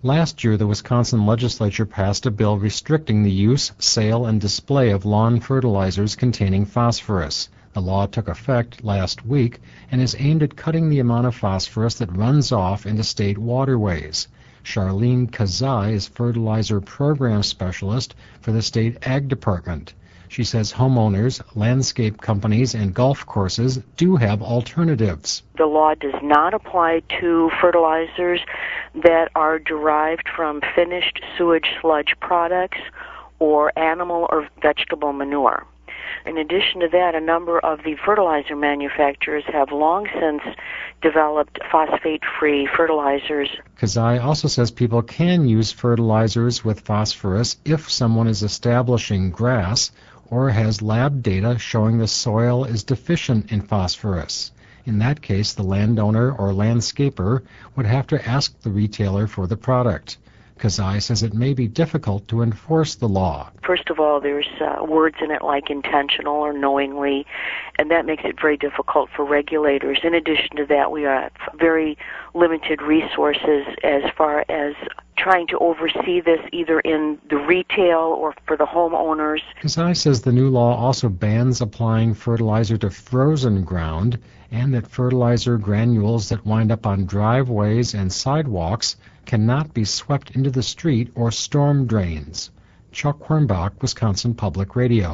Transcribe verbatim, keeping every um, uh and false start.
Last year, the Wisconsin legislature passed a bill restricting the use, sale, and display of lawn fertilizers containing phosphorus. The law took effect last week and is aimed at cutting the amount of phosphorus that runs off into state waterways. Charlene Kazai is fertilizer program specialist for the state ag department. She says homeowners, landscape companies, and golf courses do have alternatives. The law does not apply to fertilizers that are derived from finished sewage sludge products or animal or vegetable manure. In addition to that, a number of the fertilizer manufacturers have long since developed phosphate-free fertilizers. Kazai also says people can use fertilizers with phosphorus if someone is establishing grass or has lab data showing the soil is deficient in phosphorus. In that case, the landowner or landscaper would have to ask the retailer for the product. Kazai says it may be difficult to enforce the law. First of all, there's uh, words in it like intentional or knowingly, and that makes it very difficult for regulators. In addition to that, we have very limited resources as far as trying to oversee this either in the retail or for the homeowners. Kazai says the new law also bans applying fertilizer to frozen ground and that fertilizer granules that wind up on driveways and sidewalks cannot be swept into the street or storm drains. Chuck Hornbach, Wisconsin Public Radio.